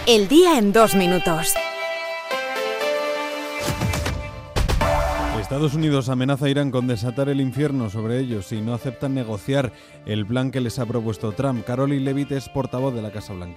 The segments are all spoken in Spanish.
El día en 2 minutos. Estados Unidos amenaza a Irán con desatar el infierno sobre ellos si no aceptan negociar el plan que les ha propuesto Trump. Caroline Leavitt es portavoz de la Casa Blanca.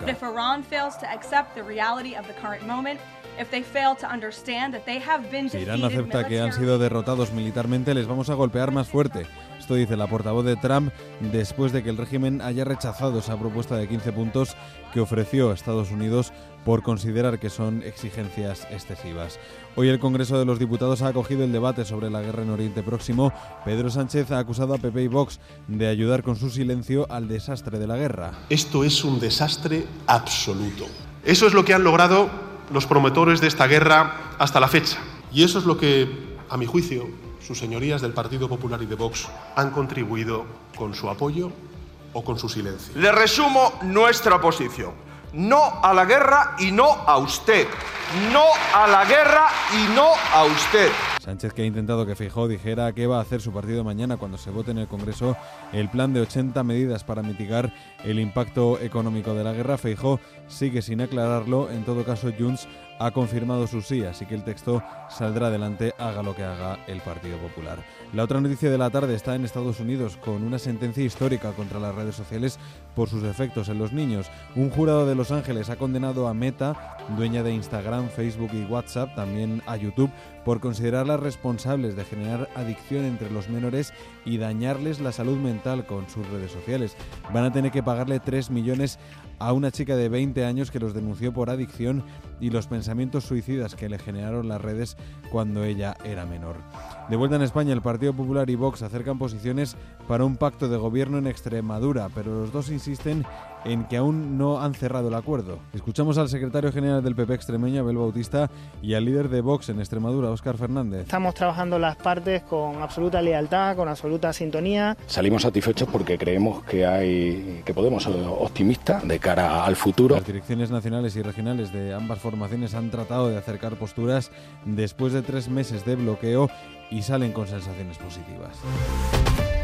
Si Irán acepta que han sido derrotados militarmente, les vamos a golpear más fuerte. Esto dice la portavoz de Trump después de que el régimen haya rechazado esa propuesta de 15 puntos que ofreció a Estados Unidos por considerar que son exigencias excesivas. Hoy el Congreso de los Diputados ha acogido el debate sobre la guerra en Oriente Próximo. Pedro Sánchez ha acusado a PP y Vox de ayudar con su silencio al desastre de la guerra. Esto es un desastre absoluto. Eso es lo que han logrado los promotores de esta guerra hasta la fecha. Y eso es lo que, a mi juicio, sus señorías del Partido Popular y de Vox han contribuido con su apoyo o con su silencio. Le resumo nuestra posición. No a la guerra y no a usted. No a la guerra y no a usted. Sánchez, que ha intentado que Feijóo dijera qué va a hacer su partido mañana cuando se vote en el Congreso el plan de 80 medidas para mitigar el impacto económico de la guerra. Feijóo sigue sin aclararlo. En todo caso, Junts ha confirmado su sí, así que el texto saldrá adelante, haga lo que haga el Partido Popular. La otra noticia de la tarde está en Estados Unidos, con una sentencia histórica contra las redes sociales por sus efectos en los niños. Un jurado de Los Ángeles ha condenado a Meta, dueña de Instagram, Facebook y WhatsApp, también a YouTube, por considerarlas responsables de generar adicción entre los menores y dañarles la salud mental con sus redes sociales. Van a tener que pagarle 3 millones a una chica de 20 años que los denunció por adicción y los pensamientos suicidas que le generaron las redes cuando ella era menor. De vuelta en España, el Partido Popular y Vox acercan posiciones para un pacto de gobierno en Extremadura, pero los dos insisten en que aún no han cerrado el acuerdo. Escuchamos al secretario general del PP extremeño, Abel Bautista, y al líder de Vox en Extremadura, Óscar Fernández. Estamos trabajando las partes con absoluta lealtad, con absoluta sintonía. Salimos satisfechos porque creemos que podemos ser optimistas de cara al futuro. Las direcciones nacionales y regionales de ambas formaciones han tratado de acercar posturas después de 3 meses de bloqueo y salen con sensaciones positivas.